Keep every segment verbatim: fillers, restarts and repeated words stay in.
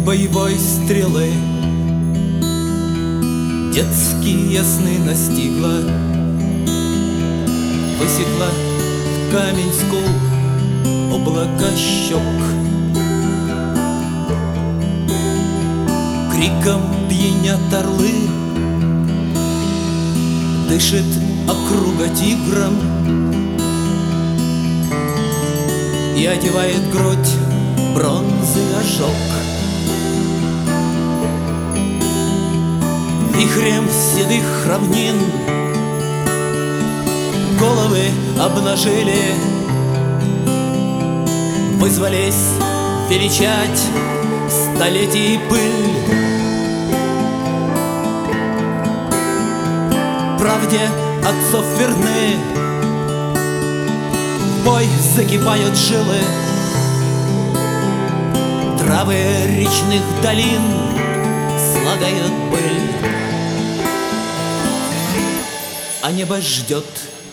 боевой стрелы. Детские сны настигла, высекла в камень скул облака щек. Криком пьянят орлы, дышит округа тигром и одевает грудь бронзы ожог. Вихрем седых равнин головы обнажили, вызвались величать столетий пыль. Правде отцов верны, в бой закипают жилы, травы речных долин слагают пыль, а небо ждет.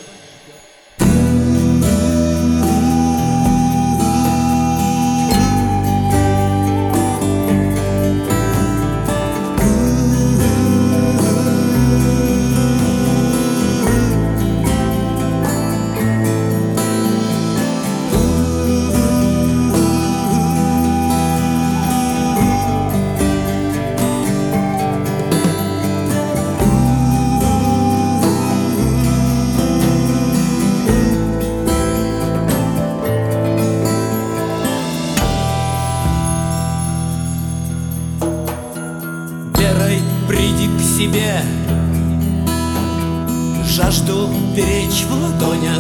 Приди к себе, жажду беречь в ладонях,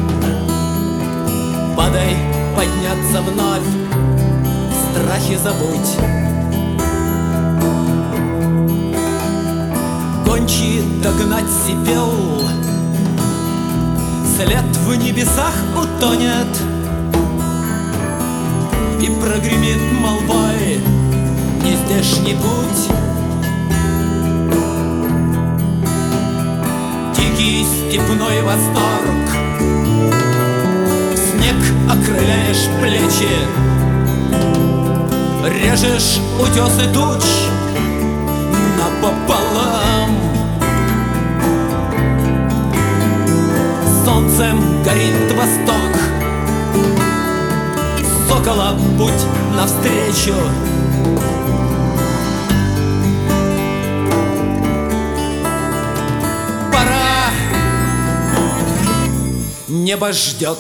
подай подняться вновь, страхи забудь. Гончий догнать сипел, след в небесах утонет, и прогремит молвой нездешний путь. Дикий степной восторг, снег окрыляешь плечи, режешь утесы туч напополам. Солнцем горит восток, сокола путь навстречу. Небо ждет.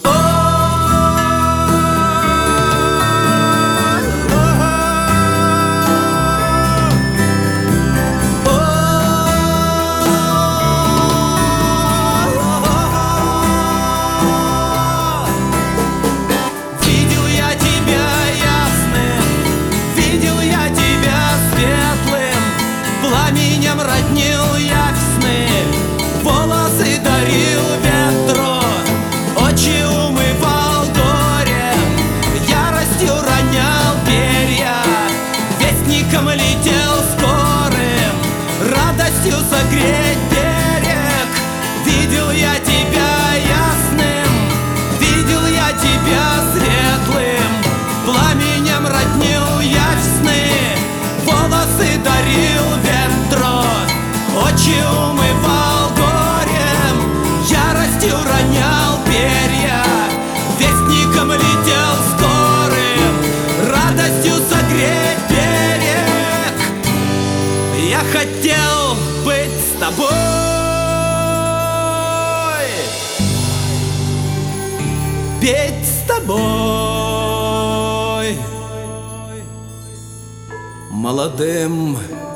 Видел я тебя ясным, видел я тебя светлым, пламенем роднил я в сны, волосы дарил ветру, очи умывал горем, яростью ронял перья, вестником летел скорым, радостью согреть берег. Видел я тебя ясным, видел я тебя светлым, пламенем роднил я в сны, волосы дарил ветру, очи умывал горем, яростью ронял перья, вестником летел скорым, радостью согреть берег. Я хотел быть с тобой, петь с тобой, молодым